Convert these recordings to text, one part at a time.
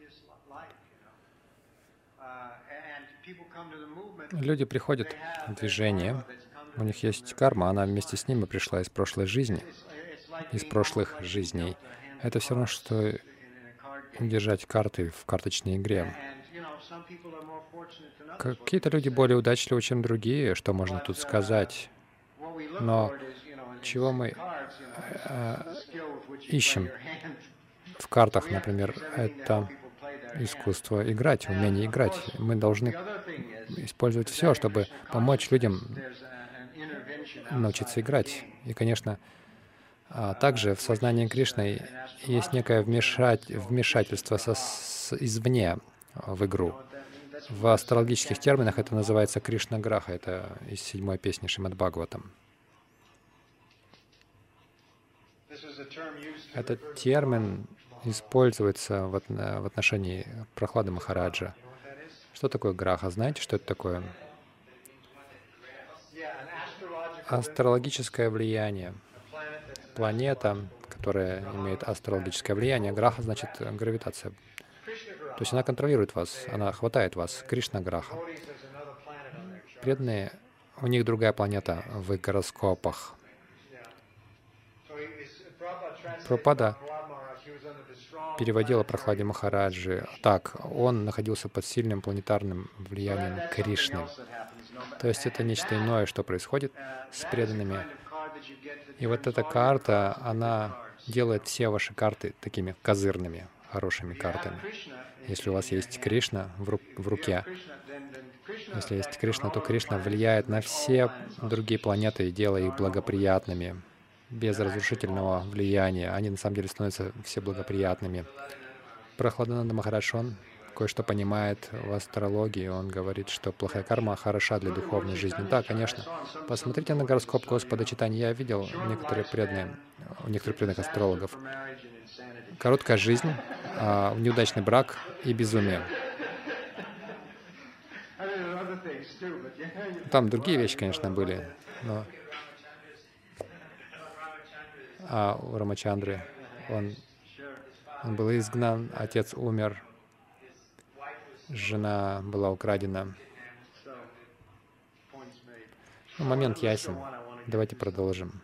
Люди приходят в движение, у них есть карма, она вместе с ними пришла из прошлой жизни, из прошлых жизней. Это все равно, что держать карты в карточной игре. Какие-то люди более удачливы, чем другие, что можно тут сказать. Но чего мы ищем в картах, например, это искусство играть, умение играть. Мы должны использовать все, чтобы помочь людям научиться играть. И, конечно, также в сознании Кришны есть некое вмешательство извне в игру. В астрологических терминах это называется Кришна-граха. Это из 7-й песни Шримад Бхагаватам. Этот термин используется в отношении Прохлады Махараджа. Что такое граха? Знаете, что это такое? Астрологическое влияние. Планета, которая имеет астрологическое влияние. Граха значит гравитация. То есть она контролирует вас, она хватает вас. Кришна-граха. Преданные, у них другая планета в их гороскопах. Прабхупада переводила Прохладе Махараджи так: он находился под сильным планетарным влиянием Кришны. То есть это нечто иное, что происходит с преданными. И вот эта карта, она делает все ваши карты такими козырными, хорошими картами. Если у вас есть Кришна в руке, если есть Кришна, то Кришна влияет на все другие планеты, делая их благоприятными, без разрушительного влияния. Они на самом деле становятся все благоприятными. Прохладананда Махарадж, он кое-что понимает в астрологии. Он говорит, что плохая карма хороша для духовной жизни. Да, конечно. Посмотрите на гороскоп Господа Чайтаньи. Я видел у некоторых преданных астрологов. Короткая жизнь, неудачный брак и безумие. Там другие вещи, конечно, были, но у Рамачандры он был изгнан, отец умер, жена была украдена. Момент ясен. Давайте продолжим.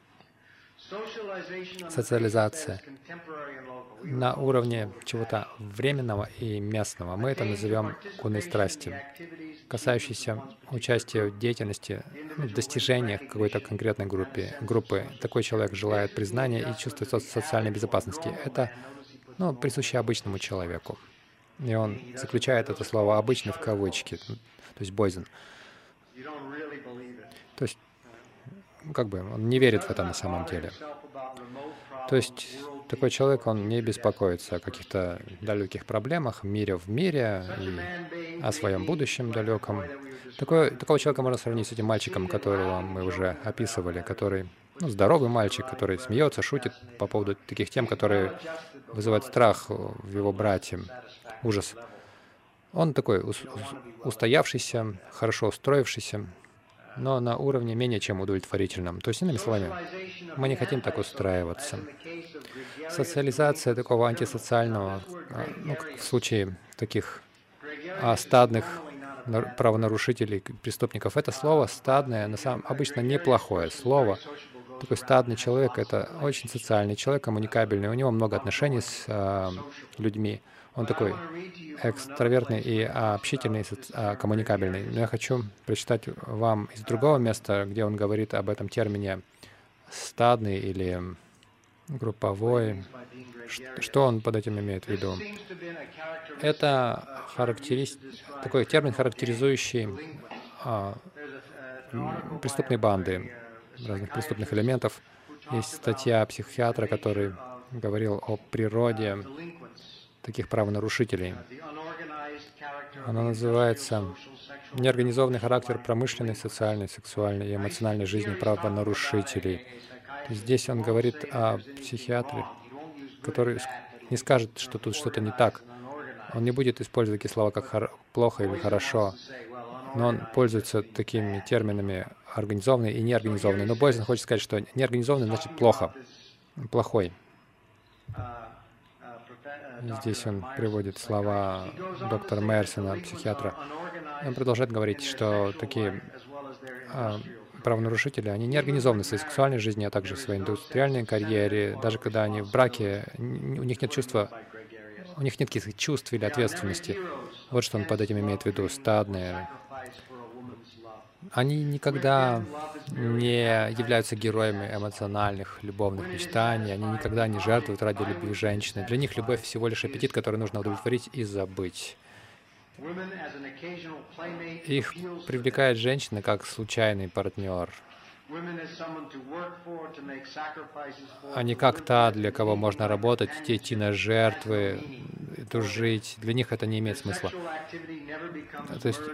Социализация на уровне чего-то временного и местного. Мы это назовем гуной страсти, касающейся участия в деятельности, в достижениях какой-то конкретной группы. Такой человек желает признания и чувствует социальной безопасности. Это присуще обычному человеку. И он заключает это слово «обычный» в кавычки, то есть бойзен. То есть, он не верит в это на самом деле. То есть такой человек, он не беспокоится о каких-то далеких проблемах в мире и о своем будущем далеком. Такого человека можно сравнить с этим мальчиком, которого мы уже описывали, который здоровый мальчик, который смеется, шутит по поводу таких тем, которые вызывают страх в его брате, ужас. Он такой устоявшийся, хорошо устроившийся, но на уровне менее чем удовлетворительном. То есть, иными словами, мы не хотим так устраиваться. Социализация такого антисоциального, в случае таких стадных правонарушителей, преступников, это слово «стадное» обычно неплохое слово. Такой стадный человек — это очень социальный человек, коммуникабельный, у него много отношений с людьми. Он такой экстравертный и общительный, коммуникабельный. Но я хочу прочитать вам из другого места, где он говорит об этом термине «стадный» или «групповой». Что он под этим имеет в виду? Это такой термин, характеризующий преступные банды, разных преступных элементов. Есть статья психиатра, который говорил о природе таких правонарушителей. Она называется «Неорганизованный характер промышленной, социальной, сексуальной и эмоциональной жизни правонарушителей». Здесь он говорит о психиатре, который не скажет, что тут что-то не так. Он не будет использовать такие слова, как «плохо» или «хорошо», но он пользуется такими терминами «организованный» и «неорганизованный». Но Бойзен хочет сказать, что неорганизованный значит «плохо», «плохой». Здесь он приводит слова доктора Мейерсона, психиатра. Он продолжает говорить, что такие правонарушители, они не организованы в своей сексуальной жизни, а также в своей индустриальной карьере. Даже когда они в браке, у них нет чувства, у них нет каких-то чувств или ответственности. Вот что он под этим имеет в виду, стадные. Они никогда не являются героями эмоциональных, любовных мечтаний, они никогда не жертвуют ради любви женщины. Для них любовь всего лишь аппетит, который нужно удовлетворить и забыть. Их привлекает женщина как случайный партнер, а не как та, для кого можно работать, идти на жертвы, дружить. Для них это не имеет смысла. То есть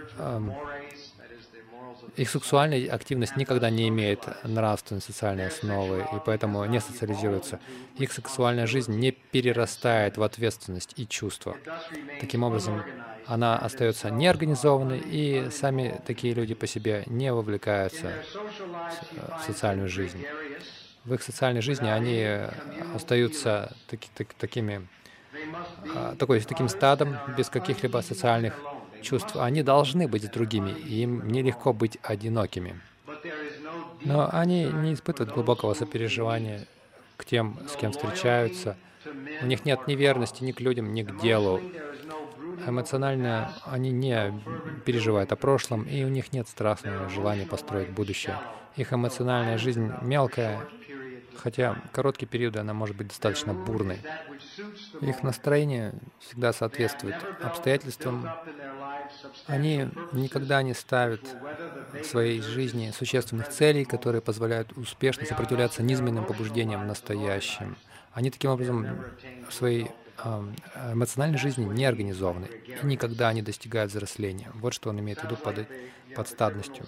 их сексуальная активность никогда не имеет нравственной социальной основы, и поэтому не социализируется. Их сексуальная жизнь не перерастает в ответственность и чувства. Таким образом, она остается неорганизованной, и сами такие люди по себе не вовлекаются в социальную жизнь. В их социальной жизни они остаются таким стадом, без каких-либо социальных чувств. Они должны быть с другими, и им нелегко быть одинокими. Но они не испытывают глубокого сопереживания к тем, с кем встречаются. У них нет ни верности ни к людям, ни к делу. Эмоционально они не переживают о прошлом, и у них нет страстного желания построить будущее. Их эмоциональная жизнь мелкая, хотя короткие периоды она может быть достаточно бурной. Их настроение всегда соответствует обстоятельствам. Они никогда не ставят в своей жизни существенных целей, которые позволяют успешно сопротивляться низменным побуждениям в настоящем. Они таким образом в своей эмоциональной жизни не организованы и никогда не достигают взросления. Вот что он имеет в виду под стадностью.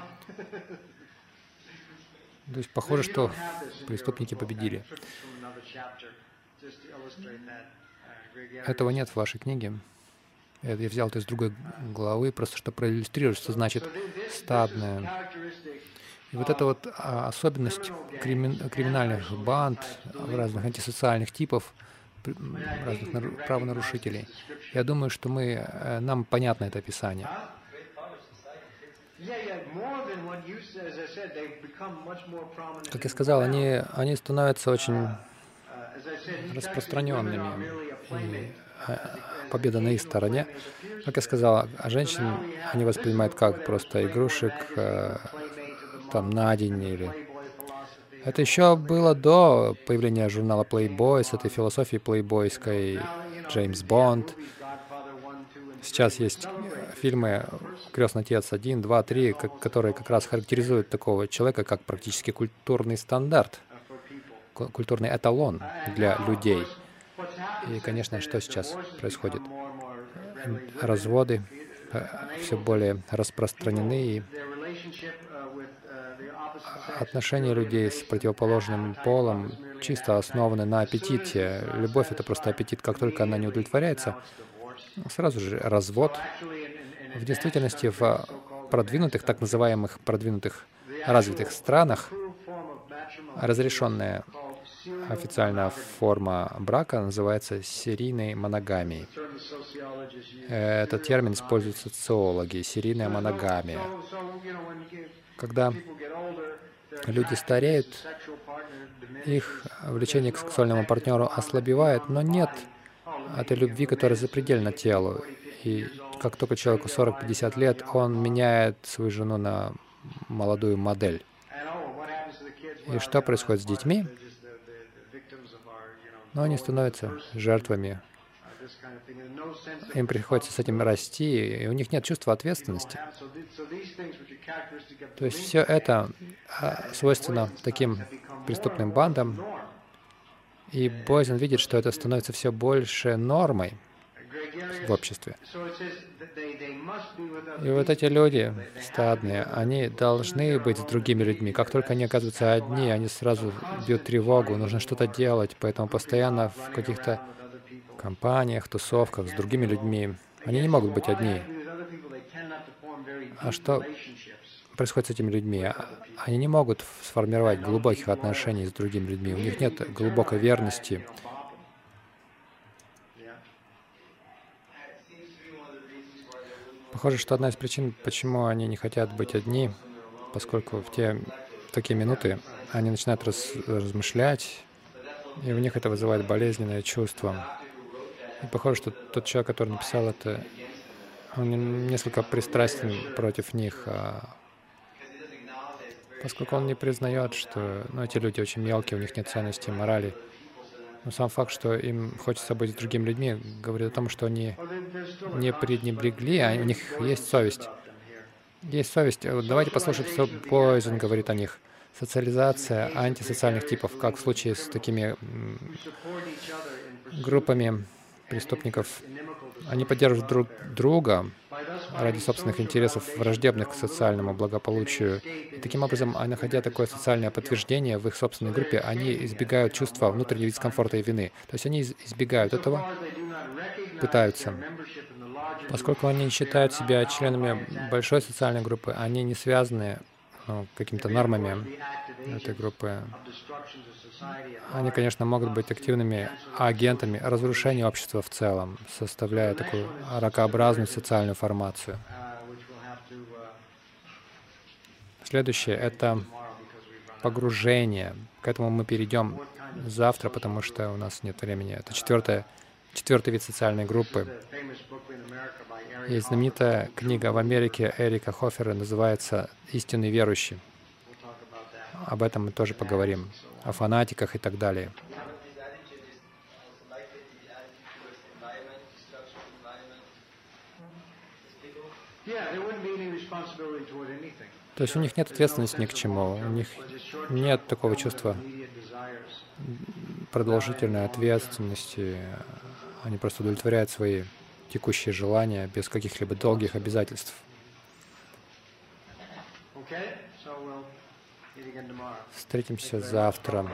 То есть похоже, что преступники победили. Этого нет в вашей книге. Я взял это из другой главы, просто чтобы проиллюстрировать, что значит стадное. И вот эта вот особенность криминальных банд, разных антисоциальных типов, разных правонарушителей. Я думаю, что нам понятно это описание. Как я сказал, они становятся очень распространенными, и победа на их стороне. Как я сказал, а женщин они воспринимают как просто игрушек там на день или... Это еще было до появления журнала Playboy, с этой философией плейбойской, Джеймс Бонд. Сейчас есть фильмы «Крестный отец 1», 2, 3, которые как раз характеризуют такого человека как практически культурный стандарт, культурный эталон для людей. И, конечно, что сейчас происходит? Разводы все более распространены, и отношения людей с противоположным полом чисто основаны на аппетите. Любовь — это просто аппетит. Как только она не удовлетворяется, сразу же развод. В действительности, в продвинутых, так называемых продвинутых, развитых странах разрешенная официальная форма брака называется серийной моногамией. Этот термин используют социологи — серийная моногамия. Когда люди стареют, их влечение к сексуальному партнеру ослабевает, но нет этой любви, которая запредельна телу. И как только человеку 40-50 лет, он меняет свою жену на молодую модель. И что происходит с детьми? Но они становятся жертвами. Им приходится с этим расти, и у них нет чувства ответственности. То есть все это свойственно таким преступным бандам, и Бойзен видит, что это становится все больше нормой в обществе. И вот эти люди стадные, они должны быть с другими людьми. Как только они оказываются одни, они сразу бьют тревогу, нужно что-то делать, поэтому постоянно в каких-то компаниях, тусовках с другими людьми. Они не могут быть одни. А что происходит с этими людьми? Они не могут сформировать глубоких отношений с другими людьми. У них нет глубокой верности. Похоже, что одна из причин, почему они не хотят быть одни, поскольку в такие минуты они начинают размышлять, и у них это вызывает болезненное чувство. И похоже, что тот человек, который написал это, он несколько пристрастен против них, поскольку он не признает, что эти люди очень мелкие, у них нет ценности, морали. Но сам факт, что им хочется быть с другими людьми, говорит о том, что они не пренебрегли, а у них есть совесть. Есть совесть. Вот давайте послушаем, что Пойзен говорит о них. Социализация антисоциальных типов, как в случае с такими группами преступников. Они поддерживают друг друга ради собственных интересов, враждебных к социальному благополучию. И таким образом, находя такое социальное подтверждение в их собственной группе, они избегают чувства внутреннего дискомфорта и вины. То есть они избегают этого, пытаются. Поскольку они не считают себя членами большой социальной группы, они не связаны какими-то нормами этой группы. Они, конечно, могут быть активными агентами разрушения общества в целом, составляя такую ракообразную социальную формацию. Следующее — это погружение. К этому мы перейдем завтра, потому что у нас нет времени. Это четвертый вид социальной группы. Есть знаменитая книга в Америке Эрика Хофера, называется «Истинный верующий». Об этом мы тоже поговорим, о фанатиках и так далее. То есть у них нет ответственности ни к чему, у них нет такого чувства продолжительной ответственности, они просто удовлетворяют свои текущие желания без каких-либо долгих обязательств. Встретимся завтра.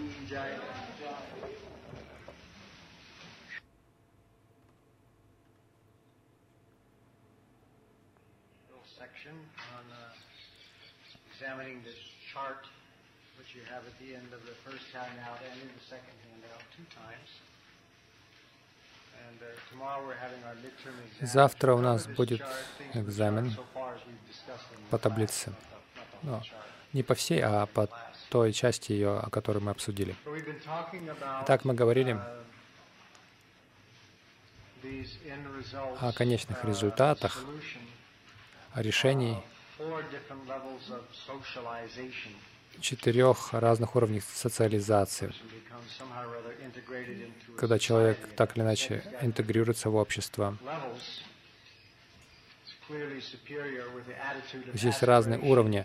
Завтра у нас будет экзамен по таблице. Не по всей, а по той части ее, о которой мы обсудили. Итак, мы говорили о конечных результатах, о решении 4 разных уровней социализации, когда человек так или иначе интегрируется в общество. Здесь разные уровни.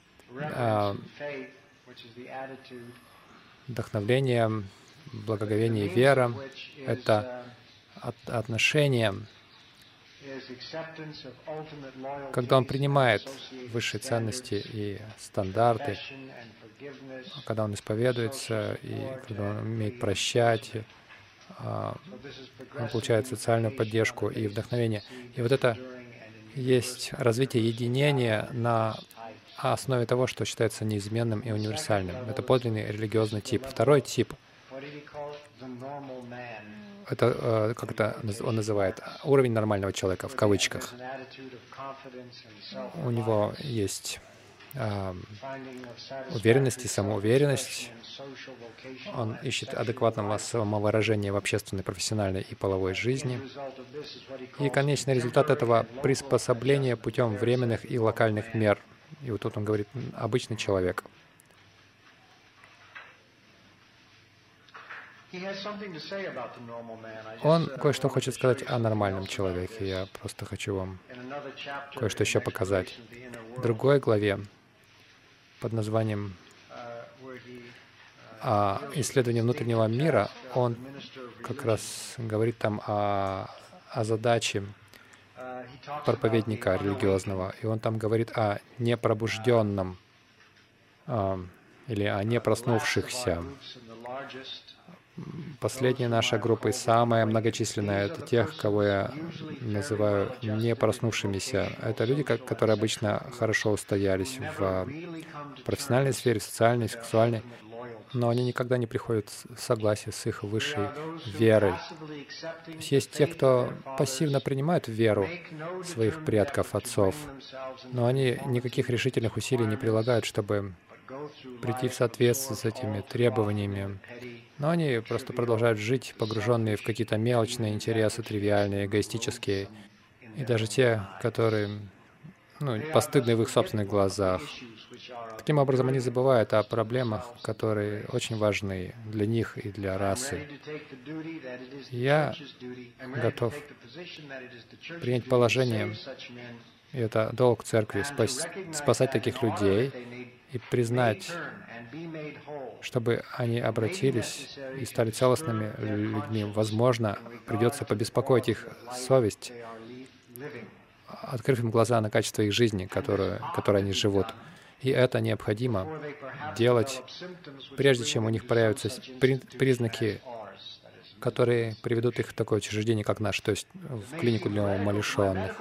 Вдохновление, благоговение и вера — это отношение, когда он принимает высшие ценности и стандарты, когда он исповедуется, и когда он умеет прощать, он получает социальную поддержку и вдохновение. И вот это есть развитие единения на основе того, что считается неизменным и универсальным. Это подлинный религиозный тип. Второй тип — это, как это он называет, уровень нормального человека, в кавычках. У него есть уверенность и самоуверенность. Он ищет адекватного самовыражения в общественной, профессиональной и половой жизни. И конечный результат этого — приспособление путем временных и локальных мер. И вот тут он говорит «обычный человек». Он кое-что хочет сказать о нормальном человеке. Я просто хочу вам кое-что еще показать. В другой главе под названием «Исследование внутреннего мира» он как раз говорит там о задаче проповедника религиозного. И он там говорит о непробужденном или о непроснувшихся. Последняя наша группа и самая многочисленная — это тех, кого я называю непроснувшимися. Это люди, которые обычно хорошо устоялись в профессиональной сфере, социальной, сексуальной, но они никогда не приходят в согласие с их высшей верой. То есть те, кто пассивно принимают веру своих предков, отцов, но они никаких решительных усилий не прилагают, чтобы прийти в соответствие с этими требованиями. Но они просто продолжают жить, погруженные в какие-то мелочные интересы, тривиальные, эгоистические. И даже те, которые постыдны в их собственных глазах. Таким образом, они забывают о проблемах, которые очень важны для них и для расы. Я готов принять положение, и это долг церкви, спасать таких людей и признать, чтобы они обратились и стали целостными людьми. Возможно, придется побеспокоить их совесть, открыв им глаза на качество их жизни, которой они живут. И это необходимо делать, прежде чем у них появятся признаки, которые приведут их в такое учреждение, как наш, то есть в клинику для умалишенных.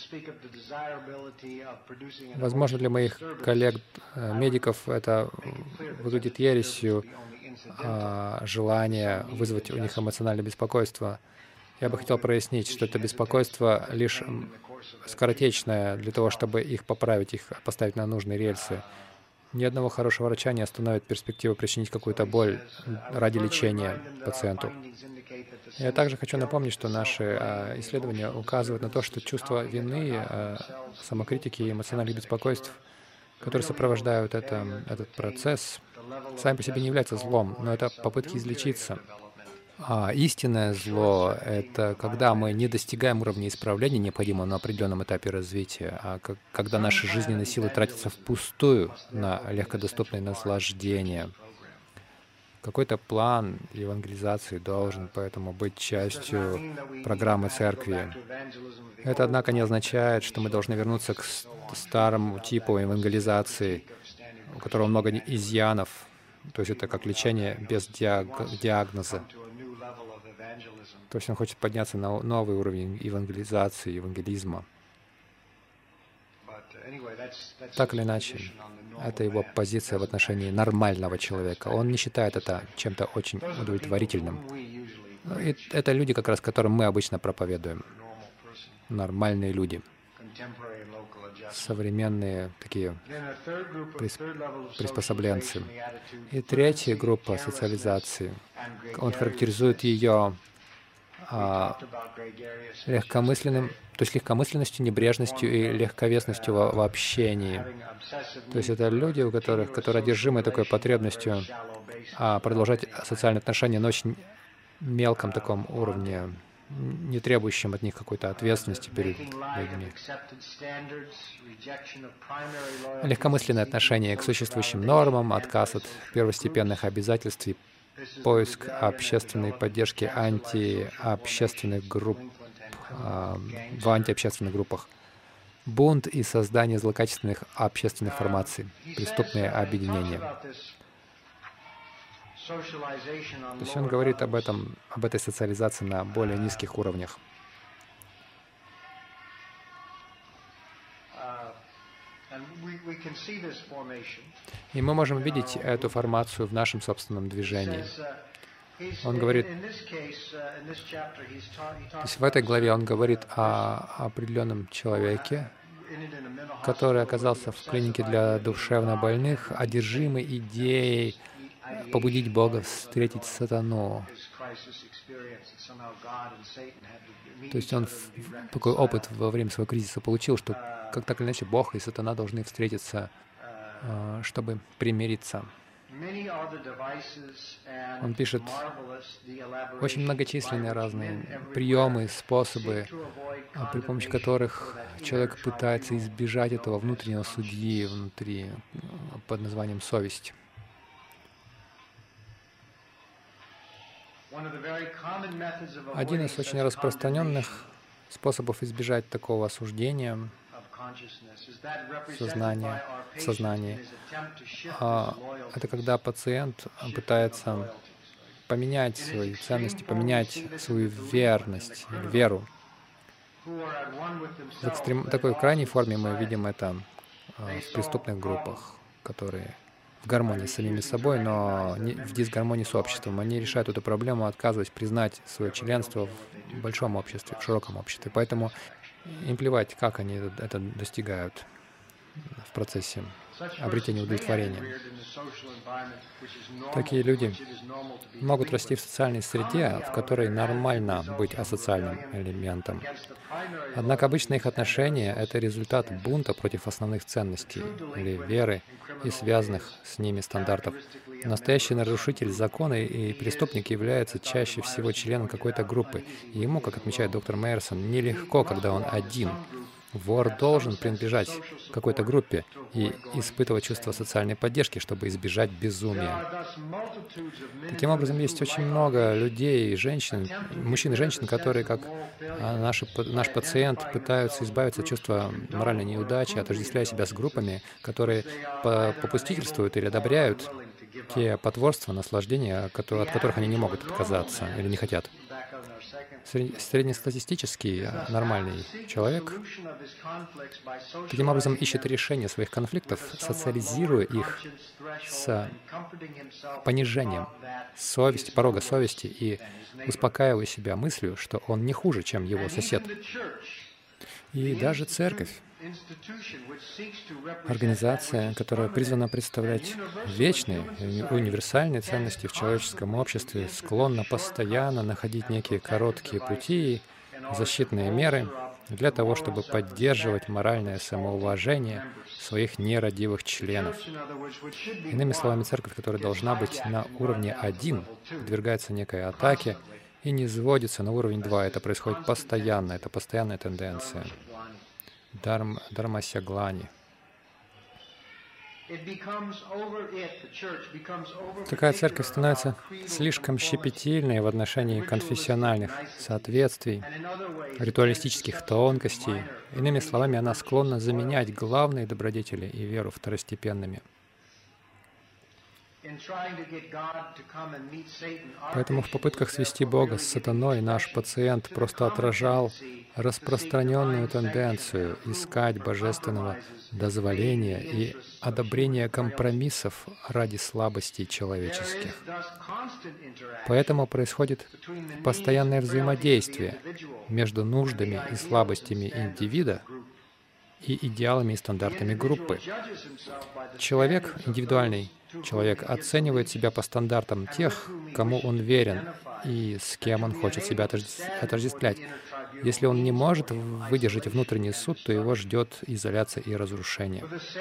Возможно, для моих коллег-медиков это выглядит ересью, желание вызвать у них эмоциональное беспокойство. Я бы хотел прояснить, что это беспокойство лишь скоротечное для того, чтобы их поправить, их поставить на нужные рельсы. Ни одного хорошего врача не остановит перспектива причинить какую-то боль ради лечения пациенту. Я также хочу напомнить, что наши исследования указывают на то, что чувство вины, самокритики и эмоциональных беспокойств, которые сопровождают этот процесс, сами по себе не являются злом, но это попытки излечиться. А истинное зло — это когда мы не достигаем уровня исправления, необходимого на определенном этапе развития, а когда наши жизненные силы тратятся впустую на легкодоступные наслаждения. Какой-то план евангелизации должен поэтому быть частью программы церкви. Это, однако, не означает, что мы должны вернуться к старому типу евангелизации, у которого много изъянов. То есть это как лечение без диагноза. То есть он хочет подняться на новый уровень евангелизации, евангелизма. Так или иначе, это его позиция в отношении нормального человека. Он не считает это чем-то очень удовлетворительным. И это люди, как раз которым мы обычно проповедуем. Нормальные люди. Современные такие приспособленцы. И третья группа социализации. Он характеризует ее легкомысленностью, небрежностью и легковесностью в общении. То есть это люди, которые одержимы такой потребностью продолжать социальные отношения на очень мелком таком уровне, не требующем от них какой-то ответственности перед людьми. Легкомысленное отношение к существующим нормам, отказ от первостепенных обязательств и поиск общественной поддержки антиобщественных групп, в антиобщественных группах, бунт и создание злокачественных общественных формаций, преступные объединения. То есть он говорит об этой социализации на более низких уровнях. И мы можем видеть эту формацию в нашем собственном движении. Он говорит, то есть в этой главе он говорит о определенном человеке, который оказался в клинике для душевнобольных, одержимый идеей побудить Бога встретить сатану. То есть он такой опыт во время своего кризиса получил, что как так или иначе Бог и сатана должны встретиться, чтобы примириться. Он пишет очень многочисленные разные приемы, способы, при помощи которых человек пытается избежать этого внутреннего судьи внутри, под названием совесть. Один из очень распространенных способов избежать такого осуждения в сознании — это когда пациент пытается поменять свои ценности, поменять свою верность, веру. В такой крайней форме мы видим это в преступных группах, которые в гармонии с самими собой, но в дисгармонии с обществом. Они решают эту проблему, отказываясь признать свое членство в большом обществе, в широком обществе. Поэтому им плевать, как они это достигают в процессе обретения удовлетворения. Такие люди могут расти в социальной среде, в которой нормально быть асоциальным элементом. Однако обычно их отношения — это результат бунта против основных ценностей или веры и связанных с ними стандартов. Настоящий нарушитель закона и преступник является чаще всего членом какой-то группы, и ему, как отмечает доктор Мейерсон, нелегко, когда он один. Вор должен принадлежать какой-то группе и испытывать чувство социальной поддержки, чтобы избежать безумия. Таким образом, есть очень много людей, женщин, мужчин и женщин, которые, как наш пациент, пытаются избавиться от чувства моральной неудачи, отождествляя себя с группами, которые попустительствуют или одобряют те потворства, наслаждения, от которых они не могут отказаться или не хотят. Среднестатистический нормальный человек таким образом ищет решение своих конфликтов, социализируя их с понижением совести, порога совести и успокаивая себя мыслью, что он не хуже, чем его сосед. И даже церковь, организация, которая призвана представлять вечные, универсальные ценности в человеческом обществе, склонна постоянно находить некие короткие пути, защитные меры для того, чтобы поддерживать моральное самоуважение своих нерадивых членов. Иными словами, церковь, которая должна быть на уровне 1, подвергается некой атаке и не сводится на уровень 2. Это происходит постоянно, это постоянная тенденция. Дharmasya-глани. Такая церковь становится слишком щепетильной в отношении конфессиональных соответствий, ритуалистических тонкостей. Иными словами, она склонна заменять главные добродетели и веру второстепенными. Поэтому в попытках свести Бога с сатаной наш пациент просто отражал распространенную тенденцию искать божественного дозволения и одобрения компромиссов ради слабостей человеческих. Поэтому происходит постоянное взаимодействие между нуждами и слабостями индивида и идеалами и стандартами группы. Человек, индивидуальный человек, оценивает себя по стандартам тех, кому он верен и с кем он хочет себя отождествлять. Если он не может выдержать внутренний суд, то его ждет изоляция и разрушение.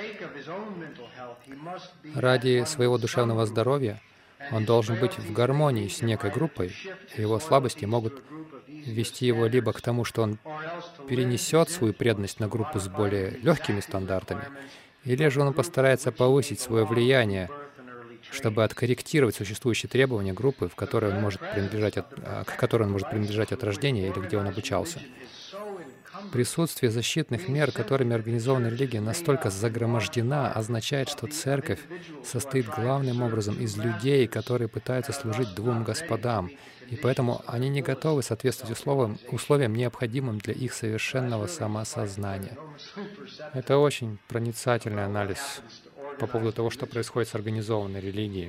Ради своего душевного здоровья он должен быть в гармонии с некой группой, и его слабости могут вести его либо к тому, что он перенесет свою преданность на группу с более легкими стандартами, или же он постарается повысить свое влияние, чтобы откорректировать существующие требования группы, к которой он может принадлежать от рождения или где он обучался. Присутствие защитных мер, которыми организована религия, настолько загромождена, означает, что церковь состоит главным образом из людей, которые пытаются служить двум господам, и поэтому они не готовы соответствовать условиям, необходимым для их совершенного самосознания. Это очень проницательный анализ по поводу того, что происходит с организованной религией.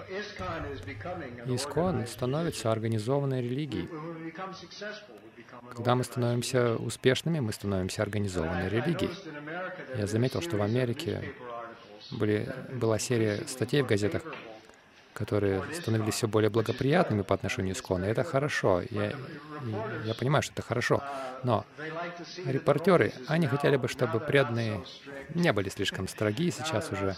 ИСККОН становится организованной религией. Когда мы становимся успешными, мы становимся организованной религией. Я заметил, что в Америке была серия статей в газетах, которые становились все более благоприятными по отношению к ИСККОН. И это хорошо. Я понимаю, что это хорошо. Но репортеры, они хотели бы, чтобы преданные не были слишком строги, сейчас уже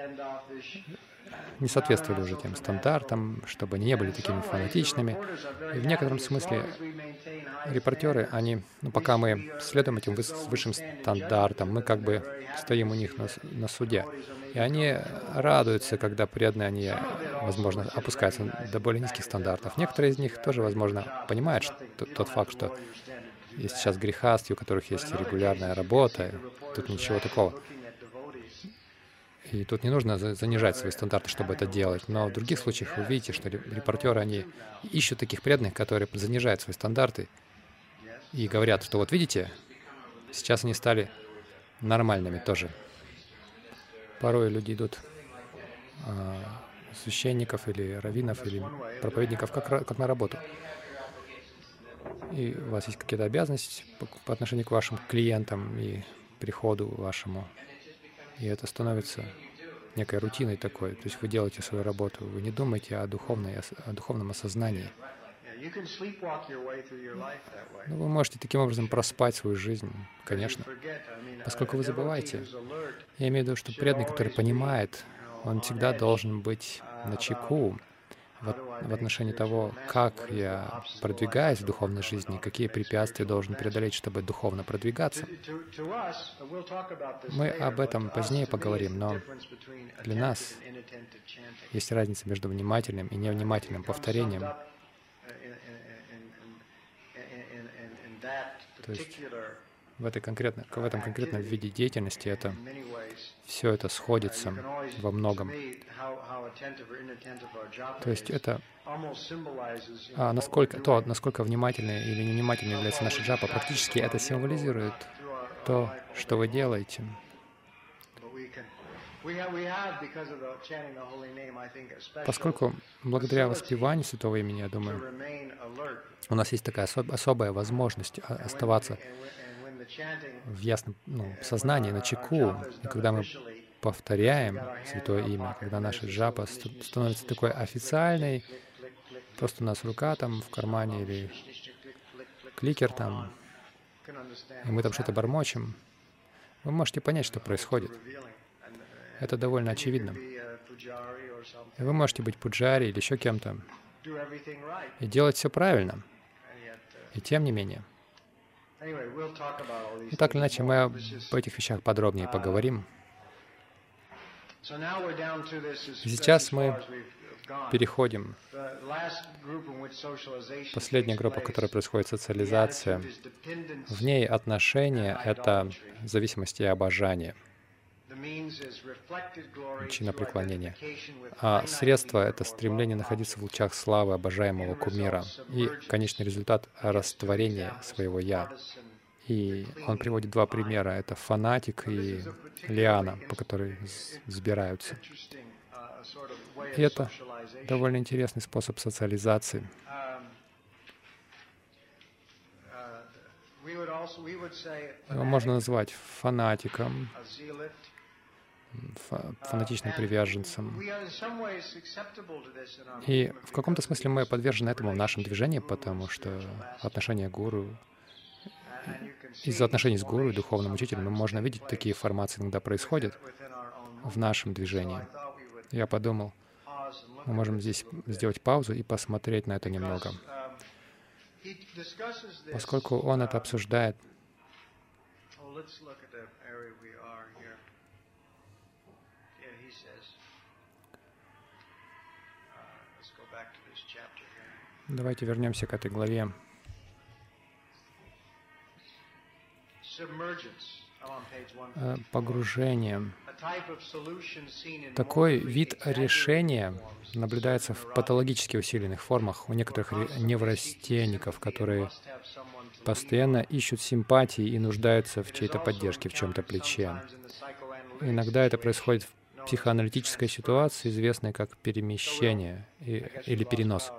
не соответствовали уже тем стандартам, чтобы они не были такими фанатичными. И в некотором смысле репортеры, пока мы следуем этим высшим стандартам, мы как бы стоим у них на суде. И они радуются, когда преданные, они, возможно, опускаются до более низких стандартов. Некоторые из них тоже, возможно, понимают тот факт, что есть сейчас грехастьи, у которых есть регулярная работа, тут ничего такого. И тут не нужно занижать свои стандарты, чтобы это делать. Но в других случаях вы видите, что репортеры, они ищут таких преданных, которые занижают свои стандарты и говорят, что вот видите, сейчас они стали нормальными тоже. Порой люди идут священников или раввинов или проповедников как на работу. И у вас есть какие-то обязанности по отношению к вашим клиентам и приходу вашему. И это становится некой рутиной такой. То есть вы делаете свою работу, вы не думаете о духовном осознании. Но вы можете таким образом проспать свою жизнь, конечно. Поскольку вы забываете, я имею в виду, что преданный, который понимает, он всегда должен быть начеку в отношении того, как я продвигаюсь в духовной жизни, какие препятствия должен преодолеть, чтобы духовно продвигаться. Мы об этом позднее поговорим, но для нас есть разница между внимательным и невнимательным повторением. То есть в этом конкретном виде деятельности все это сходится во многом. То есть это насколько внимательной или невнимательной является наша джапа, практически это символизирует то, что вы делаете. Поскольку благодаря воспеванию Святого имени, я думаю, у нас есть такая особая возможность оставаться в ясном сознании, начеку. И когда мы повторяем Святое имя, когда наша джапа становится такой официальной, просто у нас рука там в кармане или кликер там, и мы там что-то бормочем, вы можете понять, что происходит. Это довольно очевидно. И вы можете быть пуджари или еще кем-то и делать все правильно. И тем не менее. И так или иначе, мы об этих вещах подробнее поговорим. И сейчас мы переходим. Последняя группа, в которой происходит социализация, в ней отношения — это зависимость и обожание, причина преклонения. А средство — это стремление находиться в лучах славы обожаемого кумира. И конечный результат — растворение своего «я». И он приводит два примера. Это фанатик и лиана, по которой взбираются. И это довольно интересный способ социализации. Его можно назвать фанатиком, фанатичным приверженцем. И в каком-то смысле мы подвержены этому в нашем движении, потому что отношения гуру, из-за отношений с гуру и духовным учителем, можно видеть, такие формации иногда происходят в нашем движении. Я подумал, мы можем здесь сделать паузу и посмотреть на это немного. Поскольку он это обсуждает, давайте вернемся к этой главе. Погружение. Такой вид решения наблюдается в патологически усиленных формах у некоторых неврастенников, которые постоянно ищут симпатии и нуждаются в чьей-то поддержке, в чем-то плече. Иногда это происходит в психоаналитической ситуации, известной как перемещение или перенос.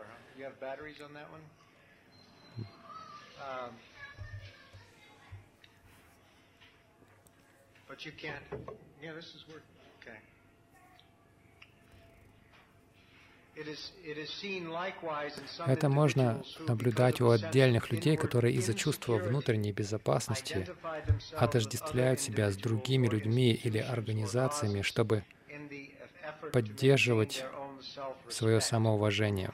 Это можно наблюдать у отдельных людей, которые из-за чувства внутренней безопасности отождествляют себя с другими людьми или организациями, чтобы поддерживать свое самоуважение.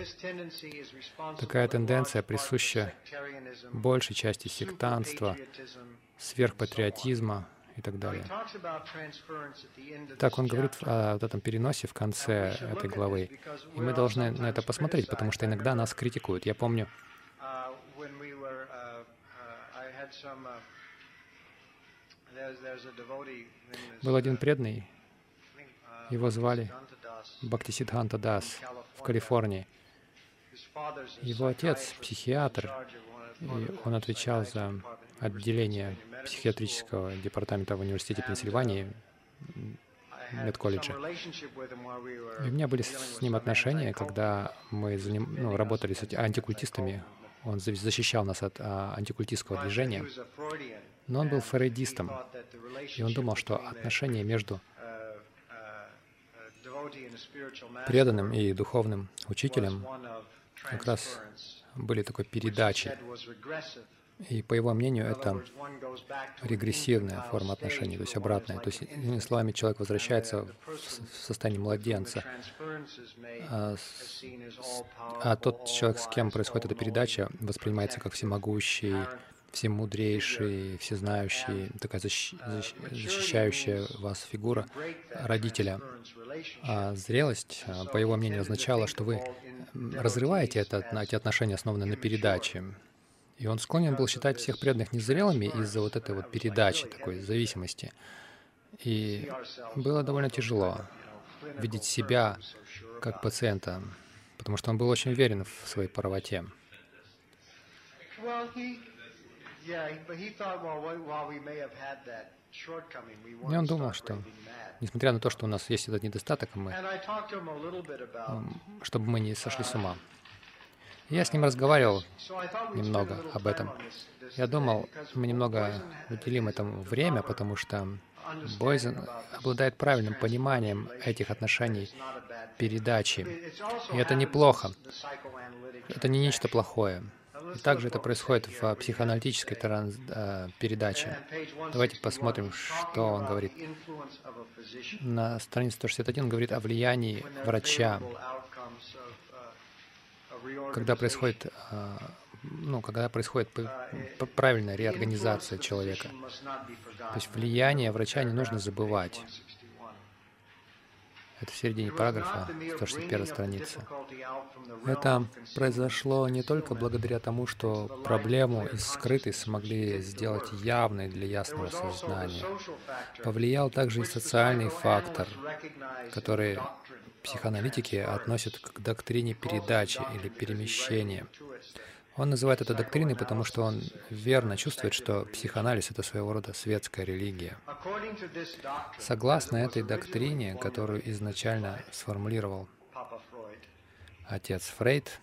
Такая тенденция присуща большей части сектантства, сверхпатриотизма и так далее. Так он говорит о вот этом переносе в конце этой главы. И мы должны на это посмотреть, потому что иногда нас критикуют. Я помню, был один преданный, его звали Бхактисиддханта Дас в Калифорнии. Его отец — психиатр, и он отвечал за отделение психиатрического департамента в университете Пенсильвании. медколледже. И у меня были с ним отношения, когда мы работали с антикультистами. Он защищал нас от антикультистского движения. Но он был фрейдистом. И он думал, что отношения между преданным и духовным учителем как раз были такой передачей. И по его мнению, это регрессивная форма отношений, то есть обратная. То есть, иными словами, человек возвращается в состояние младенца, а тот человек, с кем происходит эта передача, воспринимается как всемогущий, всемудрейший, всезнающий, такая защищающая вас фигура родителя. А зрелость, по его мнению, означала, что вы разрываете эти отношения, основанные на передаче. И он склонен был считать всех преданных незрелыми из-за вот этой вот передачи, такой зависимости. И было довольно тяжело видеть себя как пациента, потому что он был очень уверен в своей правоте. И он думал, что, несмотря на то, что у нас есть этот недостаток, чтобы мы не сошли с ума. Я с ним разговаривал немного об этом. Я думал, мы немного уделим этому время, потому что Бойзен обладает правильным пониманием этих отношений передачи. И это неплохо. Это не нечто плохое. И также это происходит в психоаналитической передаче. Давайте посмотрим, что он говорит. На странице 161 он говорит о влиянии врача, когда происходит правильная реорганизация человека. То есть влияние врача не нужно забывать. Это в середине параграфа, 161 страница. Это произошло не только благодаря тому, что проблему из скрытой смогли сделать явной для ясного сознания. Повлиял также и социальный фактор, который психоаналитики относят к доктрине передачи или перемещения. Он называет это доктриной, потому что он верно чувствует, что психоанализ — это своего рода светская религия. Согласно этой доктрине, которую изначально сформулировал отец Фрейд,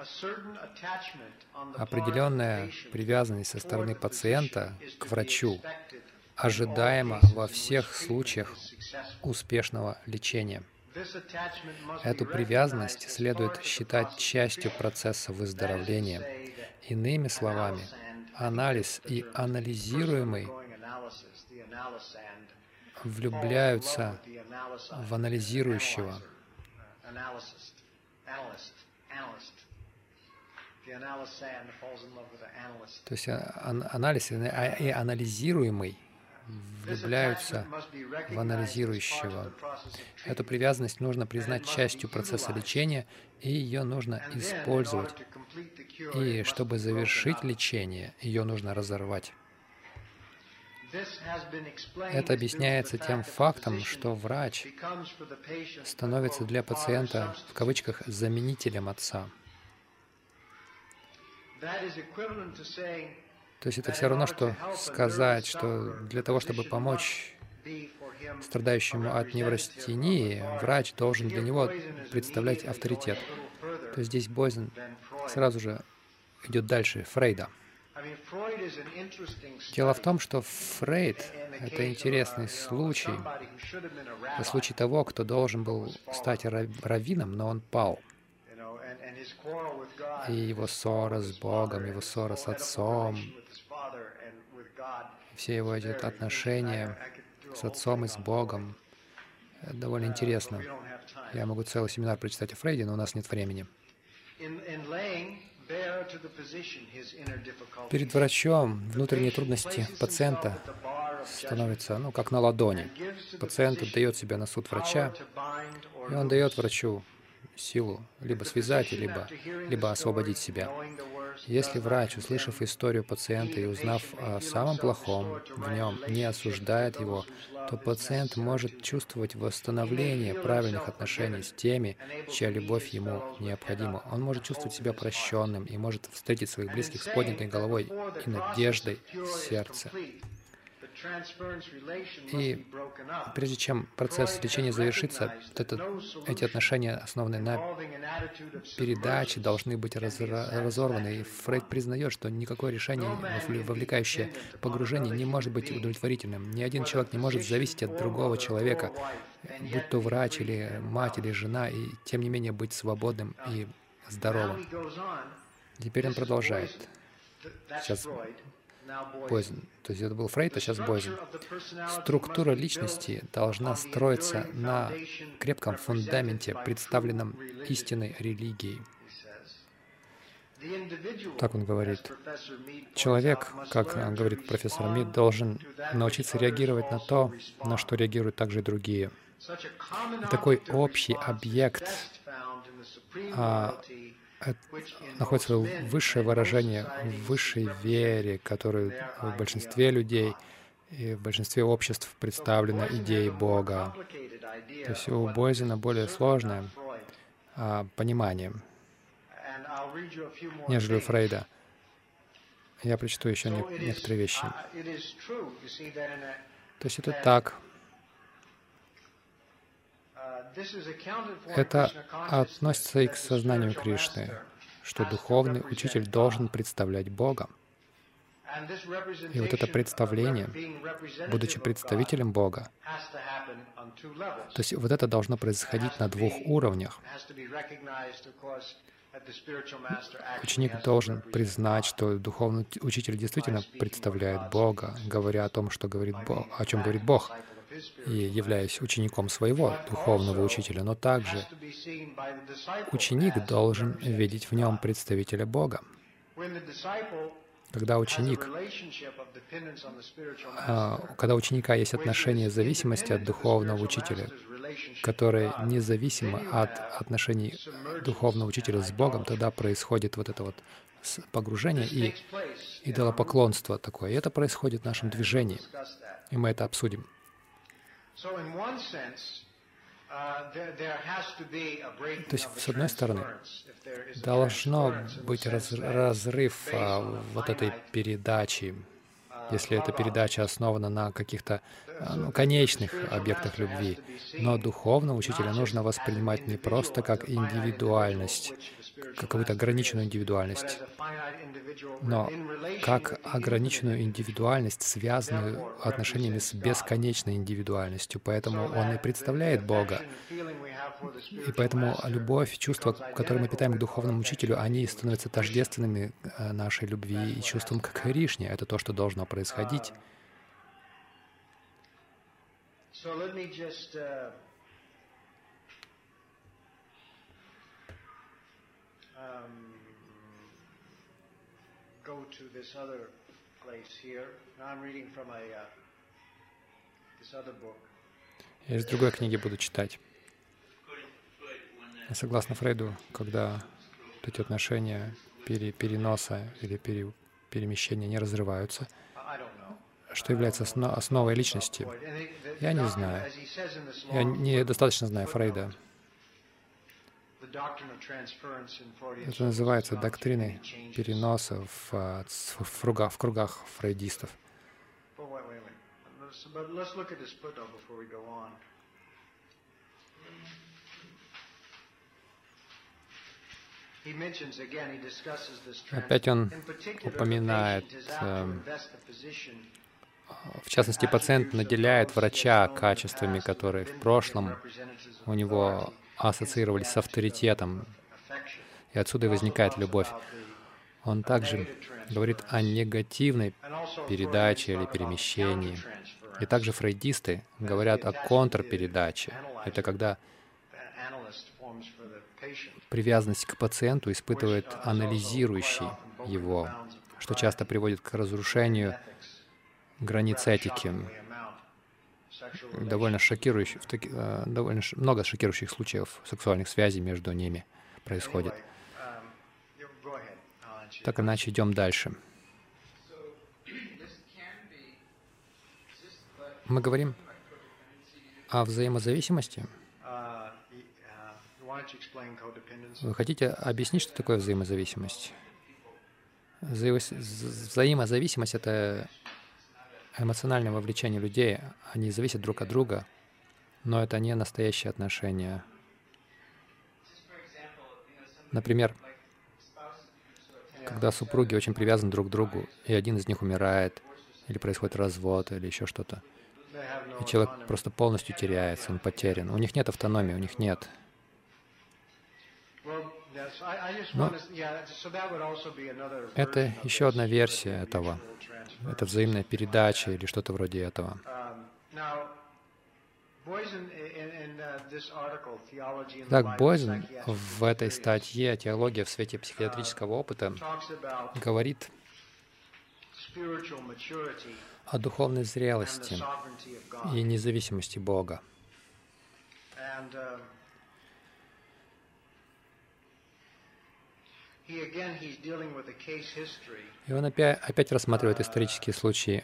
определенная привязанность со стороны пациента к врачу ожидаема во всех случаях успешного лечения. Эту привязанность следует считать частью процесса выздоровления. Иными словами, анализ и анализируемый влюбляются в анализирующего. То есть анализ и анализируемый влюбляются в анализирующего. Эту привязанность нужно признать частью процесса лечения, и ее нужно использовать. И чтобы завершить лечение, ее нужно разорвать. Это объясняется тем фактом, что врач становится для пациента, в кавычках, заменителем отца. То есть это все равно, что сказать, что для того, чтобы помочь страдающему от неврастении, врач должен для него представлять авторитет. То есть здесь Бойзен сразу же идет дальше Фрейда. Дело в том, что Фрейд — это интересный случай. Это случай того, кто должен был стать раввином, но он пал. И его ссора с Богом, его ссора с Отцом, все его эти отношения с Отцом и с Богом. Это довольно интересно. Я могу целый семинар прочитать о Фрейде, но у нас нет времени. Перед врачом внутренние трудности пациента становятся, как на ладони. Пациент отдает себя на суд врача, и он дает врачу силу либо связать, либо освободить себя. Если врач, услышав историю пациента и узнав о самом плохом в нем, не осуждает его, то пациент может чувствовать восстановление правильных отношений с теми, чья любовь ему необходима. Он может чувствовать себя прощенным и может встретить своих близких с поднятой головой и надеждой в сердце. И прежде чем процесс лечения завершится, эти отношения, основанные на передаче, должны быть разорваны. И Фрейд признает, что никакое решение, вовлекающее погружение, не может быть удовлетворительным. Ни один человек не может зависеть от другого человека, будь то врач или мать или жена, и тем не менее быть свободным и здоровым. Теперь он продолжает. Сейчас Бойзен. То есть это был Фрейд, а сейчас Бойзен. Структура личности должна строиться на крепком фундаменте, представленном истинной религией. Так он говорит. Человек, как говорит профессор Мид, должен научиться реагировать на то, на что реагируют также и другие. И такой общий объект находит свое высшее выражение в высшей вере, которую в большинстве людей и в большинстве обществ представлена идеей Бога. То есть у Бойзена более сложное понимание, нежели у Фрейда. Я прочту еще некоторые вещи. То есть это так. Это относится и к сознанию Кришны, что духовный учитель должен представлять Бога. И вот это представление, будучи представителем Бога, то есть вот это должно происходить на двух уровнях. Ученик должен признать, что духовный учитель действительно представляет Бога, говоря о том, что говорит Бог, о чем говорит Бог, и являясь учеником своего духовного учителя, но также ученик должен видеть в нем представителя Бога. Когда у ученика есть отношение зависимости от духовного учителя, которое независимо от отношений духовного учителя с Богом, тогда происходит вот это вот погружение и идолопоклонство такое. И это происходит в нашем движении. И мы это обсудим. То есть, с одной стороны, должно быть разрыв вот этой передачи, если эта передача основана на каких-то конечных объектах любви. Но духовного учителя нужно воспринимать не просто как индивидуальность, как какую-то ограниченную индивидуальность, но как ограниченную индивидуальность, связанную отношениями с бесконечной индивидуальностью. Поэтому он и представляет Бога. И поэтому любовь, чувства, которые мы питаем к духовному учителю, они становятся тождественными нашей любви и чувствам к Кришне. Это то, что должно происходить. Go to this other place here. Now I'm reading from this other book. Я из другой книги буду читать. И согласно Фрейду, когда вот эти отношения переноса или перемещения не разрываются, что является основой личности, я не знаю. Я недостаточно знаю Фрейда. Это называется доктриной переноса в кругах фрейдистов. Опять он упоминает, в частности, пациент наделяет врача качествами, которые в прошлом у него ассоциировались с авторитетом, и отсюда и возникает любовь. Он также говорит о негативной передаче или перемещении. И также фрейдисты говорят о контрпередаче. Это когда привязанность к пациенту испытывает анализирующий его, что часто приводит к разрушению границ этики. Довольно много шокирующих случаев сексуальных связей между ними происходит. Так иначе идем дальше. Мы говорим о взаимозависимости. Вы хотите объяснить, что такое взаимозависимость? Взаимозависимость — это эмоциональное вовлечение людей, они зависят друг от друга, но это не настоящие отношения. Например, когда супруги очень привязаны друг к другу, и один из них умирает, или происходит развод, или еще что-то, и человек просто полностью теряется, он потерян. У них нет автономии, у них нет. Но это еще одна версия этого. Это взаимная передача или что-то вроде этого. Так, Бойзен в этой статье «Теология в свете психиатрического опыта» говорит о духовной зрелости и независимости Бога. И он опять рассматривает исторические случаи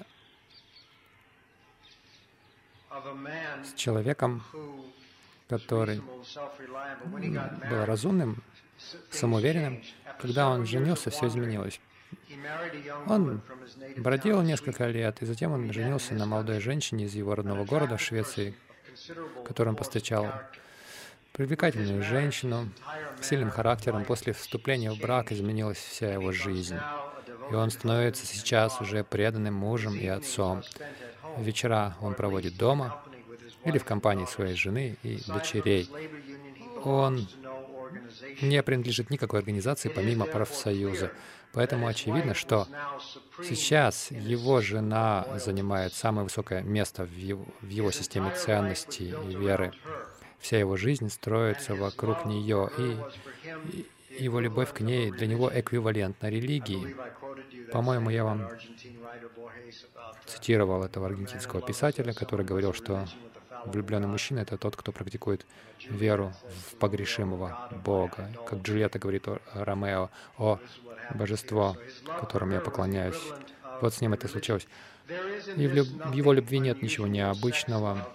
с человеком, который был разумным, самоуверенным. Когда он женился, все изменилось. Он бродил несколько лет, и затем он женился на молодой женщине из его родного города в Швеции, которую он повстречал. Привлекательную женщину, с сильным характером. После вступления в брак изменилась вся его жизнь. И он становится сейчас уже преданным мужем и отцом. Вечера он проводит дома или в компании своей жены и дочерей. Он не принадлежит никакой организации, помимо профсоюза. Поэтому очевидно, что сейчас его жена занимает самое высокое место в его системе ценностей и веры. Вся его жизнь строится вокруг нее, и его любовь к ней для него эквивалентна религии. По-моему, я вам цитировал этого аргентинского писателя, который говорил, что влюбленный мужчина — это тот, кто практикует веру в погрешимого Бога. Как Джульетта говорит о Ромео: «О, божество, которому я поклоняюсь». Вот с ним это случилось. И в его любви нет ничего необычного.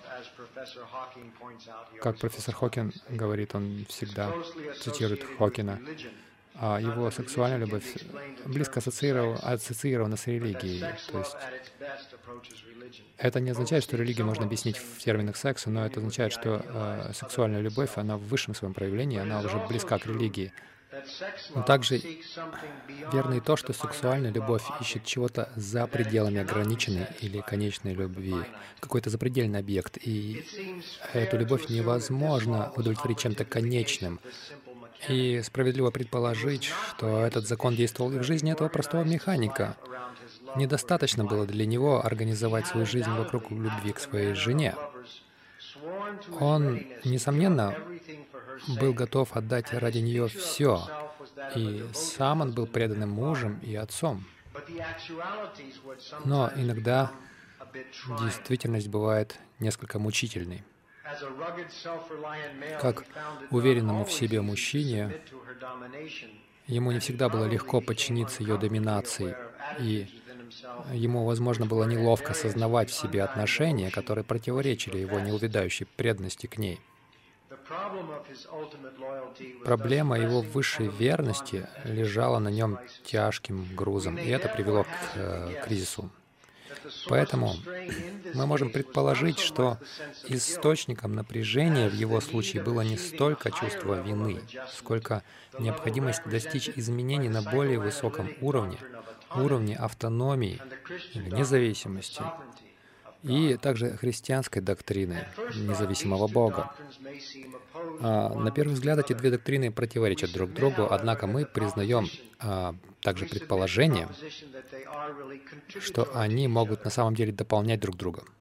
Как профессор Хокин говорит, он всегда цитирует Хокина, а его сексуальная любовь близко ассоциирована с религией. То есть это не означает, что религию можно объяснить в терминах секса, но это означает, что сексуальная любовь, она в высшем своем проявлении, она уже близка к религии. Но также верно и то, что сексуальная любовь ищет чего-то за пределами ограниченной или конечной любви, какой-то запредельный объект, и эту любовь невозможно удовлетворить чем-то конечным. И справедливо предположить, что этот закон действовал и в жизни этого простого механика. Недостаточно было для него организовать свою жизнь вокруг любви к своей жене. Он, несомненно, был готов отдать ради нее все, и сам он был преданным мужем и отцом. Но иногда действительность бывает несколько мучительной. Как уверенному в себе мужчине, ему не всегда было легко подчиниться ее доминации, и ему, возможно, было неловко осознавать в себе отношения, которые противоречили его неувядающей преданности к ней. Проблема его высшей верности лежала на нем тяжким грузом, и это привело к кризису. Поэтому мы можем предположить, что источником напряжения в его случае было не столько чувство вины, сколько необходимость достичь изменений на более высоком уровне автономии или независимости, и также христианской доктрины независимого Бога. На первый взгляд эти две доктрины противоречат друг другу, однако мы признаем также предположение, что они могут на самом деле дополнять друг друга.